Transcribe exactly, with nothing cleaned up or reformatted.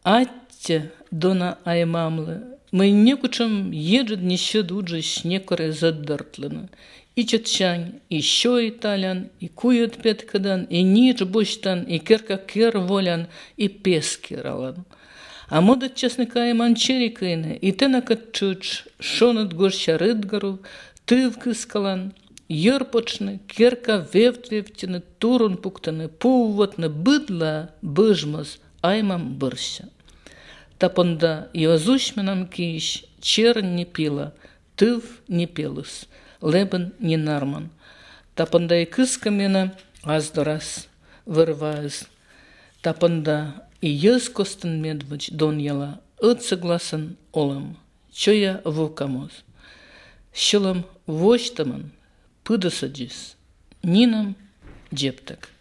Атте дона аймамлы, мы некучам ежед нище дуджи шнекоре заддартлыны. И четчань, и шо италян, и куют петкадан, и нич буштан, и керка кер волян, и пескиралан. А модат честника и манчерикайны, и тенакат чуч, шонат горща рыдгару, тывкыскалан, йорпочны, керка вевт-вевтины, турун пуктаны, пувватны, быдла, быжмаз, аймам бырща. Тапонда йозушменам киш, черн не пила, тыв не пелус. Лебен не нарман. Тапанда и кыска мена аздорас вырваясь. Тапанда и ез костын медвач дон яла ըт согласен олам. Чоя вукамоз. Щелам воштаман пыдасаджис. Нинам джептак.